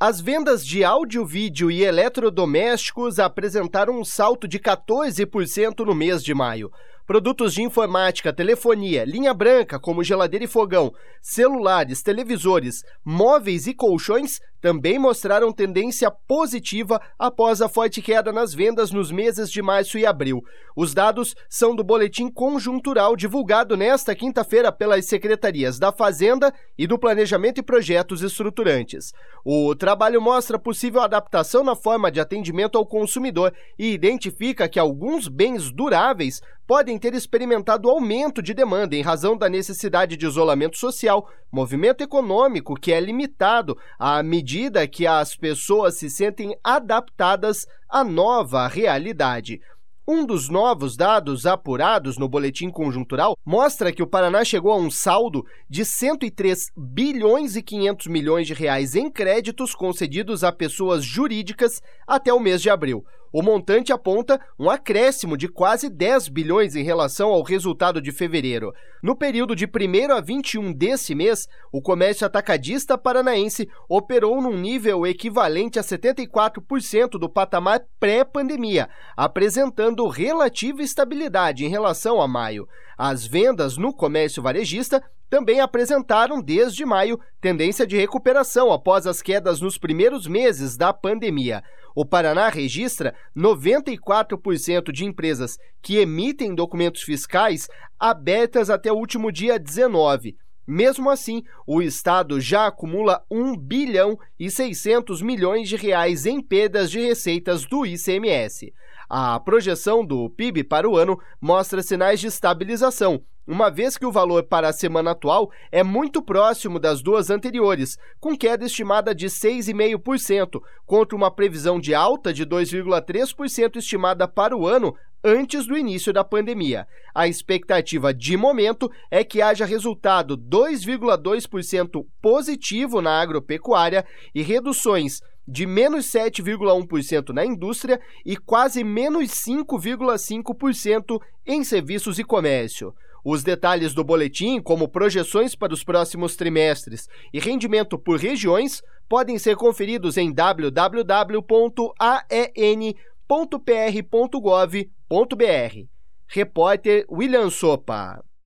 As vendas de áudio, vídeo e eletrodomésticos apresentaram um salto de 14% no mês de maio. Produtos de informática, telefonia, linha branca, como geladeira e fogão, celulares, televisores, móveis e colchões também mostraram tendência positiva após a forte queda nas vendas nos meses de março e abril. Os dados são do boletim conjuntural divulgado nesta quinta-feira pelas secretarias da Fazenda e do Planejamento e Projetos Estruturantes. O trabalho mostra possível adaptação na forma de atendimento ao consumidor e identifica que alguns bens duráveis podem ter experimentado aumento de demanda em razão da necessidade de isolamento social, movimento econômico que é limitado à medida que as pessoas se sentem adaptadas à nova realidade. Um dos novos dados apurados no boletim conjuntural mostra que o Paraná chegou a um saldo de 103 bilhões e 500 milhões de reais em créditos concedidos a pessoas jurídicas até o mês de abril. O montante aponta um acréscimo de quase 10 bilhões em relação ao resultado de fevereiro. No período de 1º a 21 desse mês, o comércio atacadista paranaense operou num nível equivalente a 74% do patamar pré-pandemia, apresentando relativa estabilidade em relação a maio. As vendas no comércio varejista também apresentaram, desde maio, tendência de recuperação após as quedas nos primeiros meses da pandemia. O Paraná registra 94% de empresas que emitem documentos fiscais abertas até o último dia 19. Mesmo assim, o Estado já acumula 1 bilhão e 600 milhões de reais em perdas de receitas do ICMS. A projeção do PIB para o ano mostra sinais de estabilização, uma vez que o valor para a semana atual é muito próximo das duas anteriores, com queda estimada de 6,5%, contra uma previsão de alta de 2,3% estimada para o ano antes do início da pandemia. A expectativa de momento é que haja resultado 2,2% positivo na agropecuária e reduções de menos 7,1% na indústria e quase menos 5,5% em serviços e comércio. Os detalhes do boletim, como projeções para os próximos trimestres e rendimento por regiões, podem ser conferidos em www.aen.pr.gov.br. Repórter William Sopa.